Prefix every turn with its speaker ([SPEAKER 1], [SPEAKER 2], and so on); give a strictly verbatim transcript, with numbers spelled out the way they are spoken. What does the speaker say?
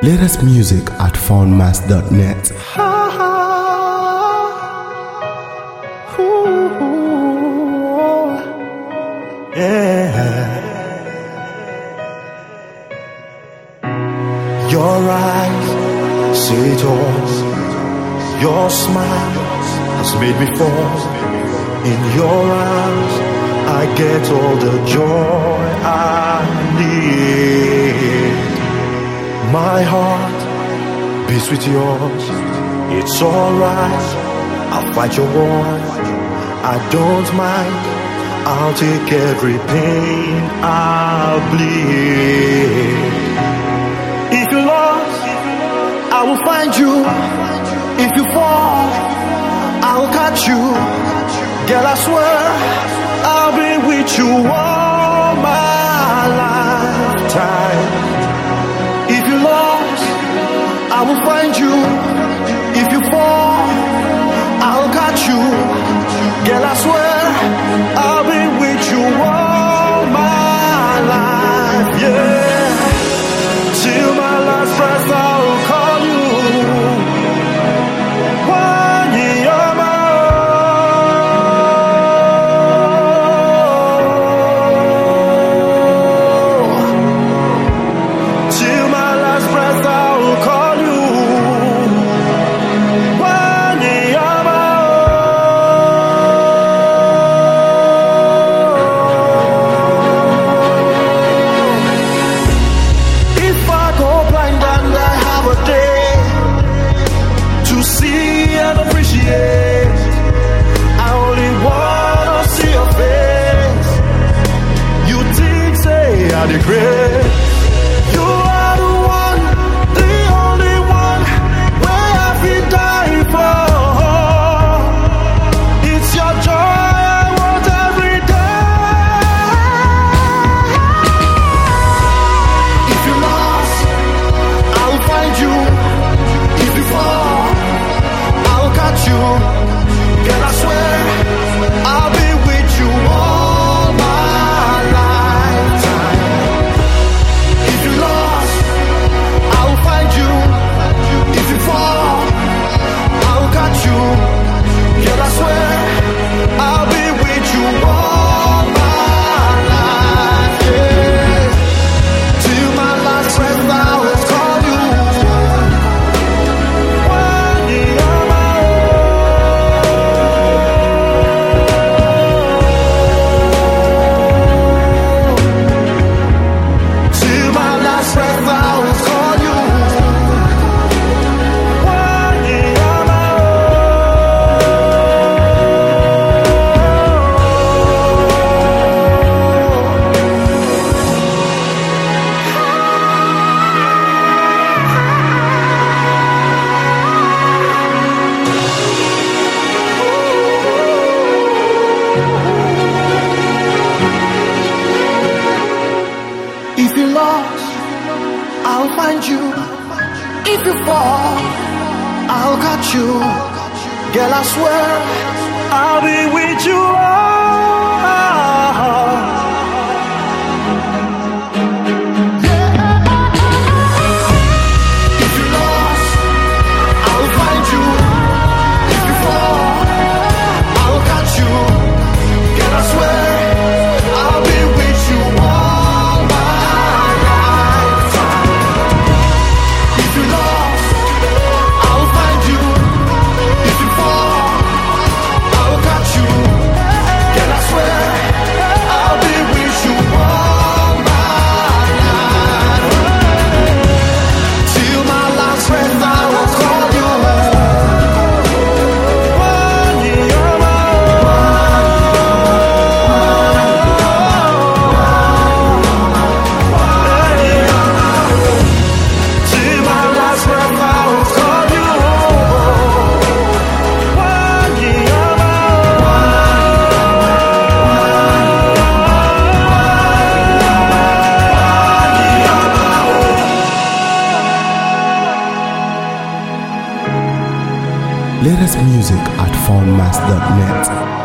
[SPEAKER 1] Latest music at foundmass dot net.
[SPEAKER 2] Yeah. Your eyes say it all. Your smile has made me fall. In your arms I get all the joy I need. My heart beats with yours. It's alright, I'll fight your war. I don't mind, I'll take every pain, I'll bleed. If you're lost, I will find you. If you fall, I'll catch you. Girl, I swear, I'll be with you all my lifetime. If you're lost, I will find you. If you fall, I'll catch you. Girl, I swear, I'll be with you all my life, yeah. Till my last breath, I'll call you. Regret. You are the one, the only one where I feel die for. It's your joy I want every day. If you're lost, I'll find you. If you fall, I'll catch you. Girl, I swear, I'll be with you all my lifetime. If you fall, I'll catch you. Girl, I swear, I'll be with you all my life, yeah. Till my last breath, I will call you. When you're my own. Till my last breath, I will call you. If you're lost, I'll find you. If you fall, I'll catch you. Girl, I swear, I'll be with you all. If you're lost, I'll find you. If you fall, I'll catch you. Girl, I swear, I'll be with you all.
[SPEAKER 1] Latest music at foundmass dot net.